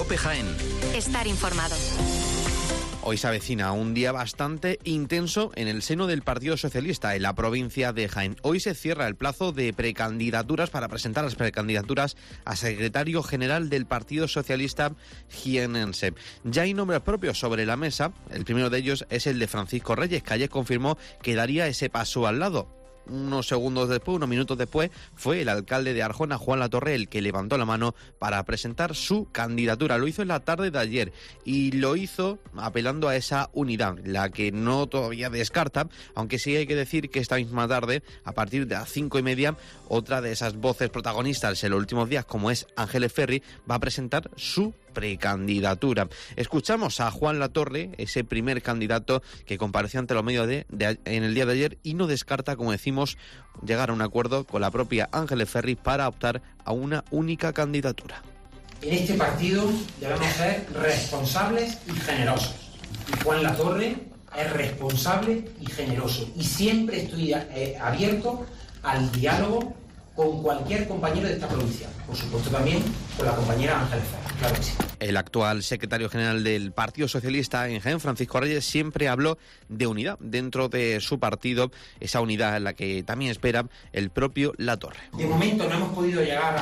COPE Jaén. Estar informado. Hoy se avecina un día bastante intenso en el seno del Partido Socialista en la provincia de Jaén. Hoy se cierra el plazo de precandidaturas para presentar las precandidaturas a secretario general del Partido Socialista jienense. Ya hay nombres propios sobre la mesa. El primero de ellos es el de Francisco Reyes, que ayer confirmó que daría ese paso al lado. Unos minutos después, fue el alcalde de Arjona, Juan Latorre, el que levantó la mano para presentar su candidatura. Lo hizo en la tarde de ayer y lo hizo apelando a esa unidad, la que no todavía descarta, aunque sí hay que decir que esta misma tarde, a partir de las 5:30, otra de esas voces protagonistas en los últimos días, como es Ángeles Ferri, va a presentar su precandidatura. Escuchamos a Juan Latorre, ese primer candidato que compareció ante los medios en el día de ayer, y no descarta, como decimos, llegar a un acuerdo con la propia Ángeles Ferri para optar a una única candidatura. En este partido debemos ser responsables y generosos. Y Juan Latorre es responsable y generoso. Y siempre estoy abierto al diálogo con cualquier compañero de esta provincia. Por supuesto también con la compañera Ángeles Ferri, claro que sí. El actual secretario general del Partido Socialista en Jaén, Francisco Reyes, siempre habló de unidad dentro de su partido, esa unidad en la que también espera el propio Latorre. De momento no hemos podido llegar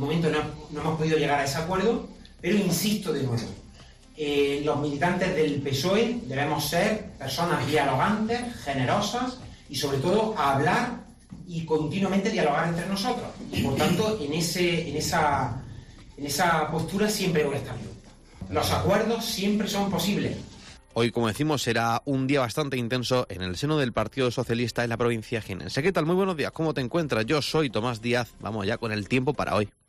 a ese acuerdo, pero insisto de nuevo. Los militantes del PSOE debemos ser personas dialogantes, generosas y sobre todo hablar y continuamente dialogar entre nosotros. Y por tanto, en esa postura siempre voy a estar yo. Los acuerdos siempre son posibles. Hoy, como decimos, será un día bastante intenso en el seno del Partido Socialista en la provincia jienense. ¿Qué tal? Muy buenos días. ¿Cómo te encuentras? Yo soy Tomás Díaz. Vamos ya con el tiempo para hoy.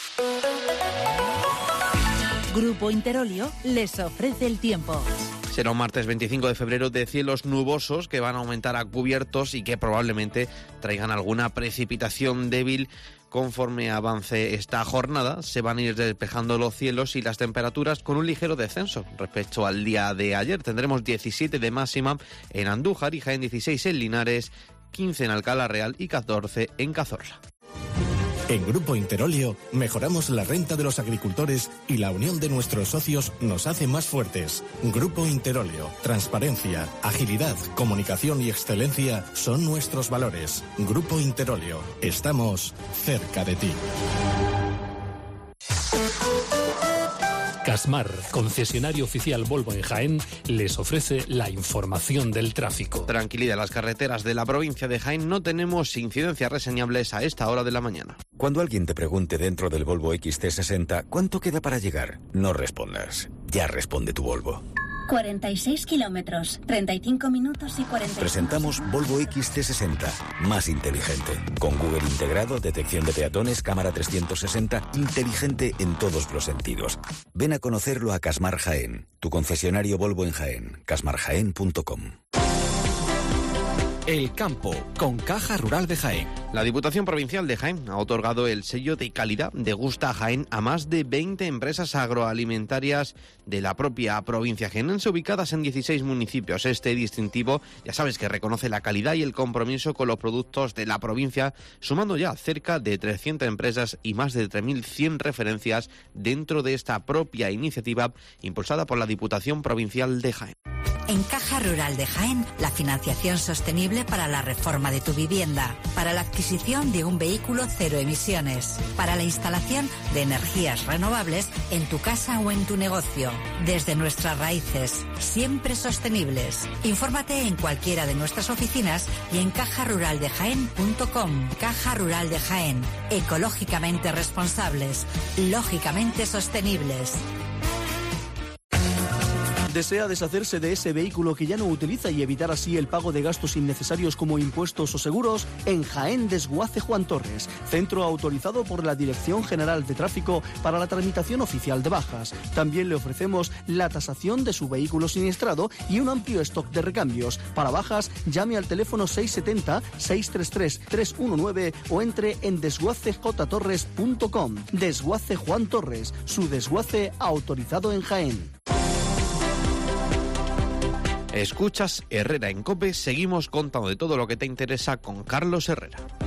Grupo Interolio les ofrece el tiempo. Será un martes 25 de febrero de cielos nubosos que van a aumentar a cubiertos y que probablemente traigan alguna precipitación débil. Conforme avance esta jornada, se van a ir despejando los cielos y las temperaturas con un ligero descenso respecto al día de ayer. Tendremos 17 de máxima en Andújar y Jaén, 16 en Linares, 15 en Alcalá Real y 14 en Cazorla. En Grupo Interolio mejoramos la renta de los agricultores y la unión de nuestros socios nos hace más fuertes. Grupo Interolio, transparencia, agilidad, comunicación y excelencia son nuestros valores. Grupo Interolio, estamos cerca de ti. Casmar, concesionario oficial Volvo en Jaén, les ofrece la información del tráfico. Tranquilidad en las carreteras de la provincia de Jaén, no tenemos incidencias reseñables a esta hora de la mañana. Cuando alguien te pregunte dentro del Volvo XC60 ¿cuánto queda para llegar? No respondas, ya responde tu Volvo. 46 kilómetros, 35 minutos y 40. Presentamos Volvo XC60, más inteligente. Con Google integrado, detección de peatones, cámara 360, inteligente en todos los sentidos. Ven a conocerlo a Casmar Jaén, tu concesionario Volvo en Jaén, casmarjaén.com. El campo, con Caja Rural de Jaén. La Diputación Provincial de Jaén ha otorgado el sello de calidad de Gusta Jaén a más de 20 empresas agroalimentarias de la propia provincia jienense, ubicadas en 16 municipios. Este distintivo, ya sabes, que reconoce la calidad y el compromiso con los productos de la provincia, sumando ya cerca de 300 empresas y más de 3.100 referencias dentro de esta propia iniciativa impulsada por la Diputación Provincial de Jaén. En Caja Rural de Jaén, la financiación sostenible para la reforma de tu vivienda, para la adquisición de un vehículo cero emisiones, para la instalación de energías renovables en tu casa o en tu negocio. Desde nuestras raíces, siempre sostenibles. Infórmate en cualquiera de nuestras oficinas y en cajaruraldejaén.com. Caja Rural de Jaén, ecológicamente responsables, lógicamente sostenibles. ¿Desea deshacerse de ese vehículo que ya no utiliza y evitar así el pago de gastos innecesarios como impuestos o seguros? En Jaén Desguace Juan Torres, centro autorizado por la Dirección General de Tráfico para la tramitación oficial de bajas. También le ofrecemos la tasación de su vehículo siniestrado y un amplio stock de recambios. Para bajas, llame al teléfono 670-633-319 o entre en desguacejtorres.com. Desguace Juan Torres, su desguace autorizado en Jaén. Escuchas Herrera en COPE, seguimos contando de todo lo que te interesa con Carlos Herrera.